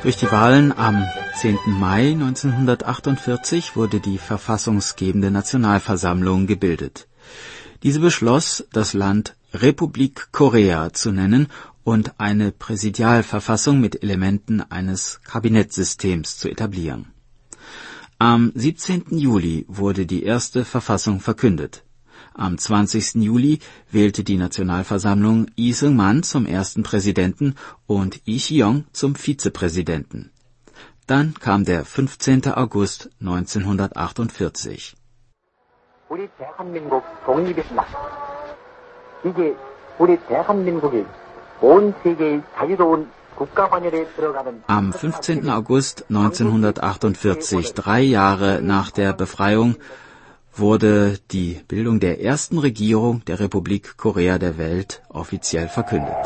Durch die Wahlen am zehnten Mai neunzehnhundertachtundvierzig wurde die verfassungsgebende Nationalversammlung gebildet. Diese beschloss, das Land Republik Korea zu nennen und eine Präsidialverfassung mit Elementen eines Kabinettssystems zu etablieren. Am siebzehnten Juli wurde die erste Verfassung verkündet. Am zwanzigsten Juli wählte die Nationalversammlung Lee Seung-man zum ersten Präsidenten und Lee Si-yong zum Vizepräsidenten. Dann kam der fünfzehnten August neunzehnhundertachtundvierzig.
우리 대한민국 독립의 날. 이제 우리 대한민국이 온 세계의 자유로운 국가관열에 들어가는
Am fünfzehnten August neunzehnhundertachtundvierzig, drei Jahre nach der Befreiung, wurde die Bildung der ersten Regierung der Republik Korea der Welt offiziell verkündet.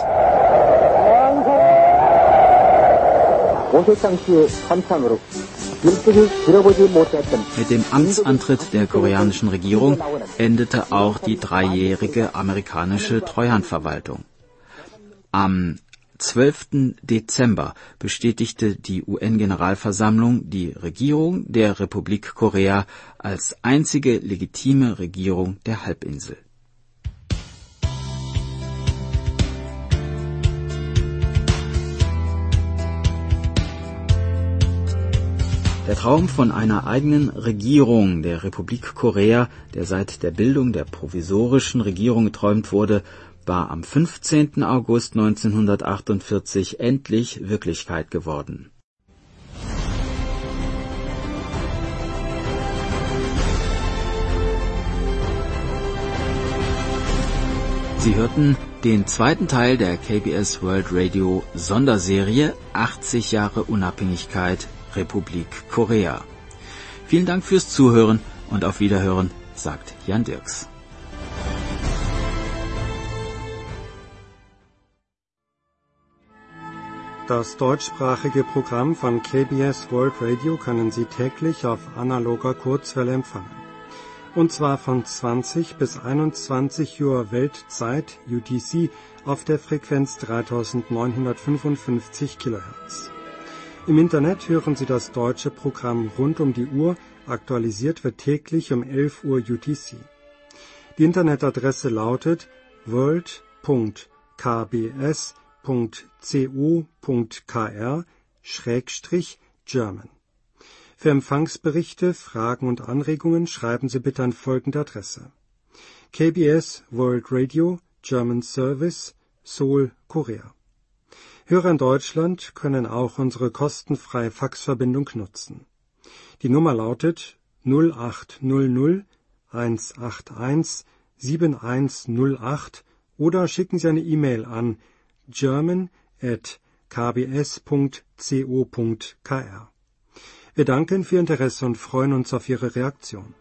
Mit dem Amtsantritt der koreanischen Regierung endete auch die dreijährige amerikanische Treuhandverwaltung. Am zwölften Dezember bestätigte die U N-Generalversammlung die Regierung der Republik Korea als einzige legitime Regierung der Halbinsel. Der Traum von einer eigenen Regierung der Republik Korea, der seit der Bildung der provisorischen Regierung geträumt wurde, war am fünfzehnten August neunzehnhundertachtundvierzig endlich Wirklichkeit geworden. Sie hörten den zweiten Teil der K B S World Radio Sonderserie achtzig Jahre Unabhängigkeit Republik Korea. Vielen Dank fürs Zuhören und auf Wiederhören, sagt Jan Dirks.
Das deutschsprachige Programm von K B S World Radio können Sie täglich auf analoger Kurzwelle empfangen. Und zwar von zwanzig bis einundzwanzig Uhr Weltzeit U T C auf der Frequenz dreitausendneunhundertfünfundfünfzig Kilohertz. Im Internet hören Sie das deutsche Programm rund um die Uhr, aktualisiert wird täglich um elf Uhr U T C. Die Internetadresse lautet world punkt k b s punkt co punkt k r Schrägstrich German. Für Empfangsberichte, Fragen und Anregungen schreiben Sie bitte an folgende Adresse: K B S World Radio, German Service, Seoul, Korea. Hörer in Deutschland können auch unsere kostenfreie Faxverbindung nutzen. Die Nummer lautet null acht null null eins acht eins sieben eins null acht oder schicken Sie eine E-Mail an german at k b s punkt co punkt k r. Wir danken für Ihr Interesse und freuen uns auf Ihre Reaktion.